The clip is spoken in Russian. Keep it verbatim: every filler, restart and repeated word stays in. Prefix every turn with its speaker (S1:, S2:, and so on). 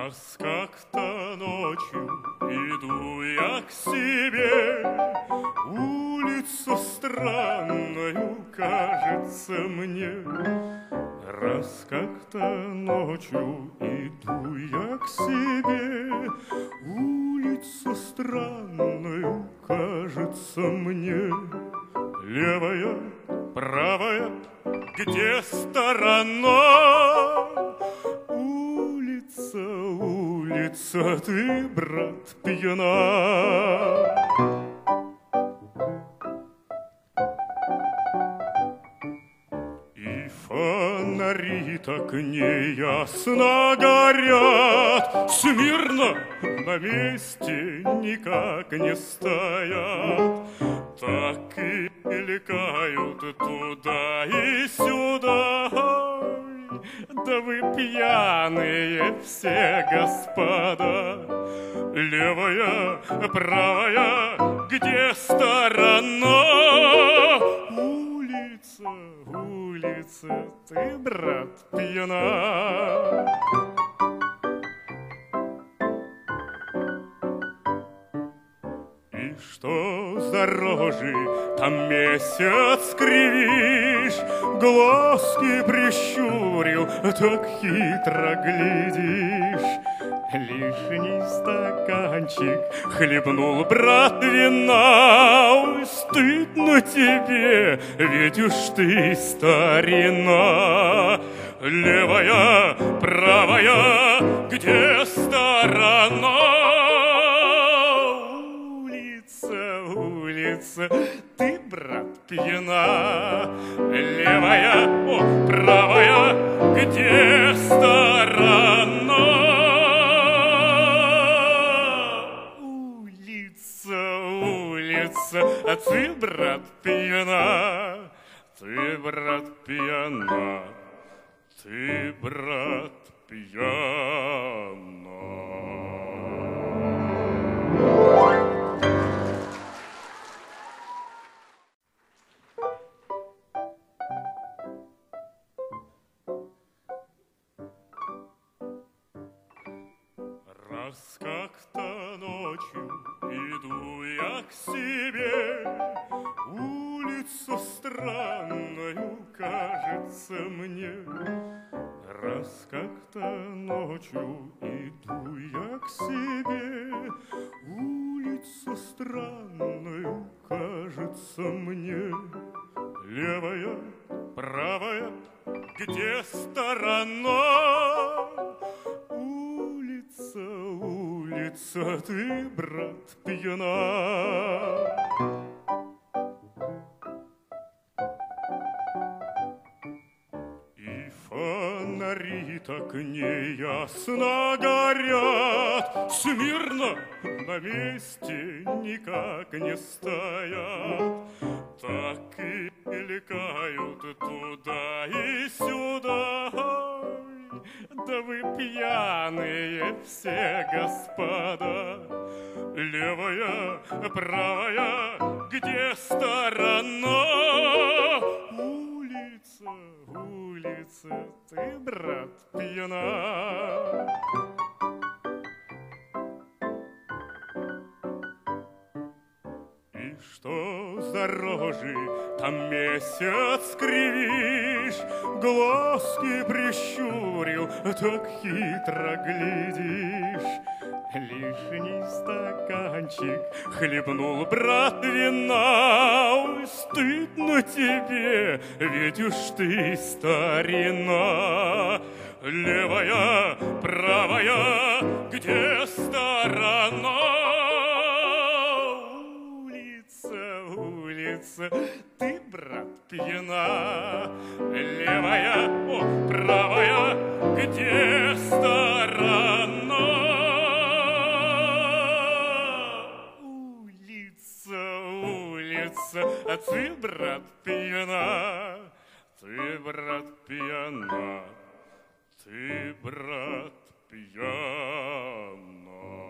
S1: Раз как-то ночью иду я к себе, улицу странною кажется мне. Раз как-то ночью иду я к себе, улицу странною кажется мне. Левая, правая, где сторона? Улица, улица, ты, брат, пьяна. И фонари так неясно горят, смирно на месте никак не стоят. Так и мелькают туда и сюда. Да вы пьяные все, господа. Левая, правая, где сторона? Улица, улица, ты, брат, пьяна. И что за рожи там месяц кривишь, глазки прищурил, так хитро глядишь. Лишний стаканчик хлебнул, брат, вина. Ой, стыдно тебе, ведь уж ты старина. Левая, правая, где сторона? Улица, улица, ты, брат, пьяна. Левая, о, правая, где сторона? А ты, брат, пьяна, ты, брат, пьяна, ты, брат, пьяна. Раз как-то ночью иду я к себе, улицу странною кажется мне. Раз как-то ночью иду я к себе, улицу странною кажется мне. Левая, правая, где сторона? Улица, улица, ты, брат, пьяна. И фонари так неясно горят, смирно на месте никак не стоят. Так и мелькают туда и сюда. Да вы пьяные все, господа. Левая, правая, где сторона? Улица, улица, ты, брат, пьяна. И что за рожи там месяц кривишь, глазки прищурил, так хитро глядишь. Лишний стаканчик хлебнул, брат, вина. Ой, стыдно тебе, ведь уж ты старина. Левая, правая, где сторона? Улица, улица, ты, брат, пьяна. Левая, о, правая, где сторона? А ты, брат, пьяна, ты, брат, пьяна, ты, брат, пьяна.